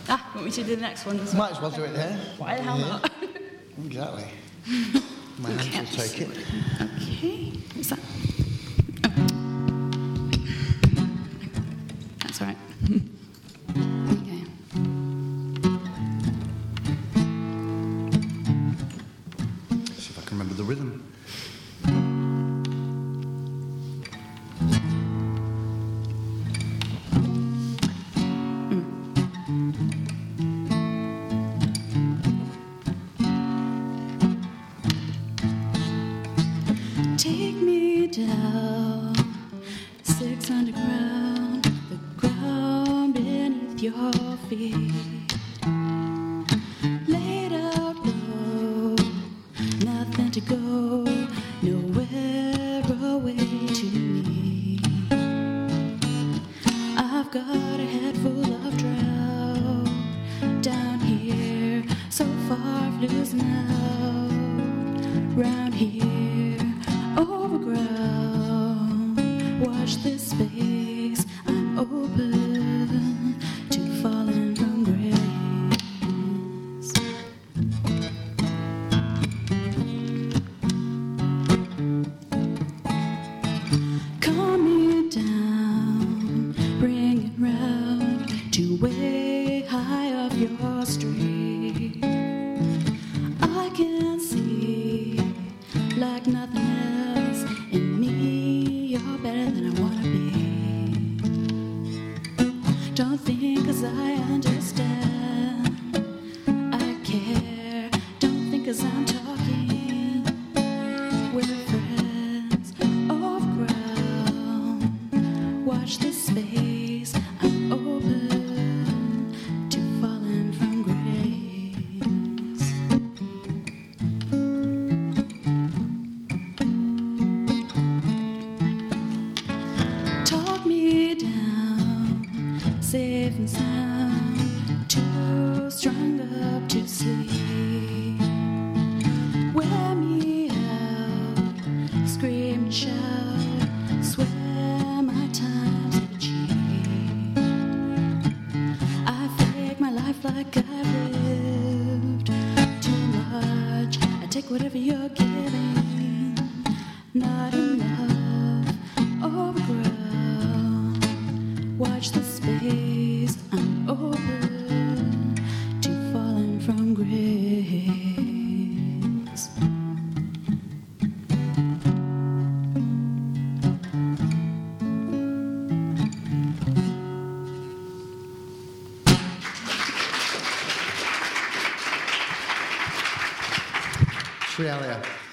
Want me to do the next one as well? Might as well do it there. Why the hell not? Exactly. My hands will take it. Okay. What's that? That's all right. Okay. See if I can remember the rhythm. Take me down 600 ground, the ground beneath your feet. Laid out low, nothing to go, nowhere away to me. I've got a head full of drought down here, so far losing out round here. Overground, watch this space. I'm open to falling from grace. Calm me down, bring it round to way high off your street. I can see like nothing else in me, you're better than I wanna be. Don't think 'cause I understand I care. Don't think 'cause I'm talking, we're friends. Off ground, watch this space. I'm open to falling from grace. Safe and sound, too strung up to sleep. Wear me out, scream and shout, swear my time's cheap. I fake my life like I've lived too much. I take whatever you're giving, not enough. Overground, watch the space. I'm open to falling from grace. Sri Alia.